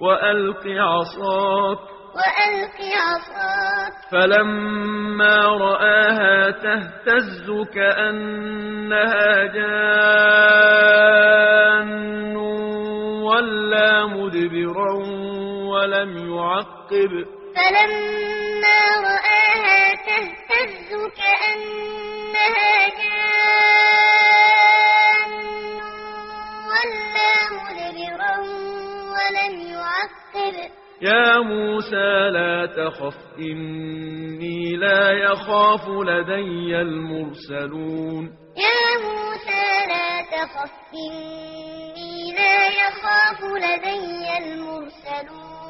وألق عصاك فلما رآها تهتز كأنها جان ولا مدبرا ولم يعقب فلما رآها تهتز كأنها جان ولا مدبرا ولم يعقب يا موسى لا تخف إني لا يخاف لدي المرسلون يا موسى لا تخف إني لا يخاف لدي المرسلون